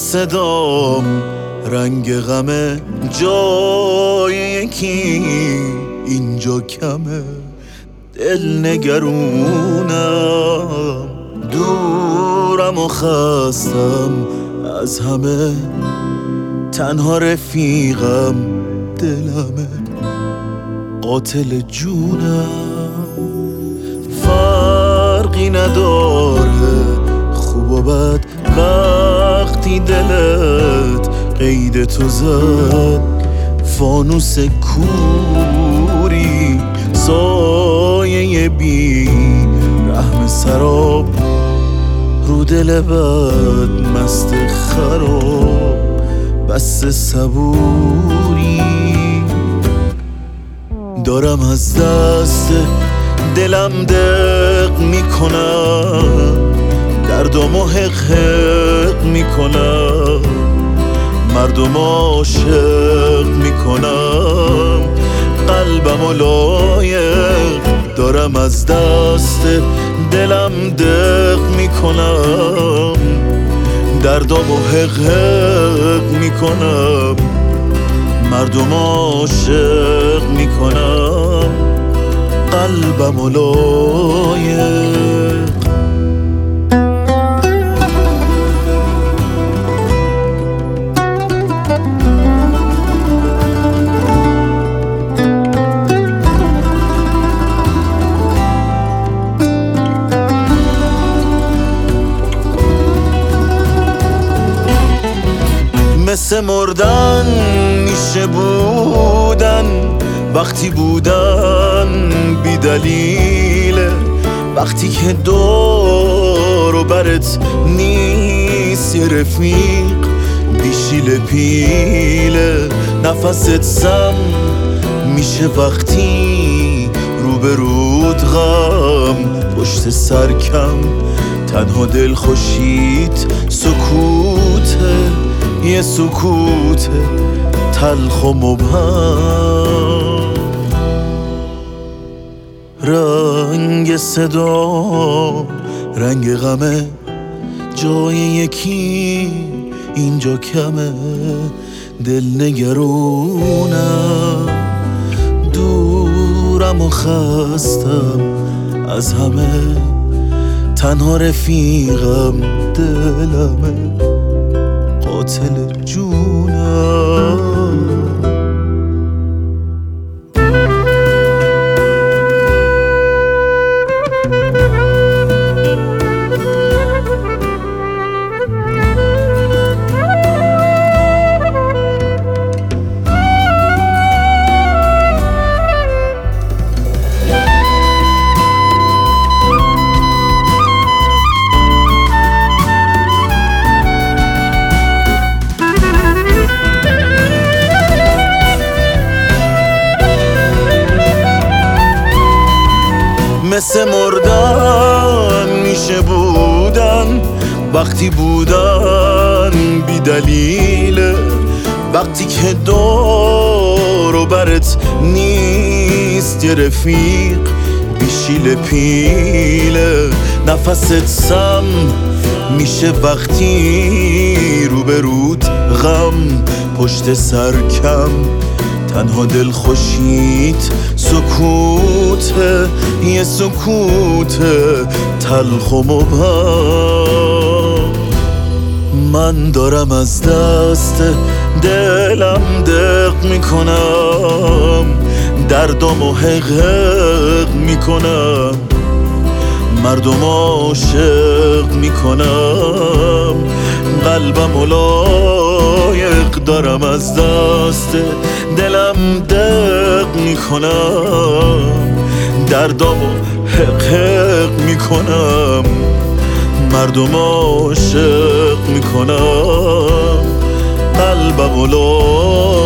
صدام رنگ غمه جای یکی اینجا کمه. دل نگرونم دورم و خستم از همه، تنها رفیقم دلمه قاتل جونم. فرقی نداره خوب و بد وقتی دلت قید تو زد. فانوس کوری سایه بی رحم سراب، رو دل بد مست خراب بس صبوری. دارم از دست دلم دق میکنم، دردمو حق میکنم، مردم عاشق میکنم، قلبمو لایق. دارم از دست دلم دق میکنم، دردمو حق میکنم، مردم عاشق میکنم، قلبمو لایق. مثل مردن میشه بودن وقتی بودن بی دلیله، وقتی که دور و برت نیست یه رفیق بیشیل پیله. نفست سم میشه وقتی روبرود غم پشت سرکم، تنها دل خوشیت سکوته، یه سکوت تلخ و مبهم. رنگ صدا رنگ غمه جای یکی اینجا کمه. دل نگرونم دورم و خستم از همه، تنها رفیقم دلمه قاتل جونم. مثل مردن میشه بودن وقتی بودن بی دلیله، وقتی که دور و برت نیست یه رفیق بیشیل پیله. نفست سم میشه وقتی روبروت غم پشت سرکم، تنها دل خوشیت سکوته، یه سکوت تلخ و مبهم. من دارم از دست دلم دق میکنم، دردمو حق میکنم، مردم عاشق میکنم، قلبمو لایق. دارم از دست دلم دق میکنم، دردمو حق میکنم، مردم عاشق میکنم، قلبمو لایق.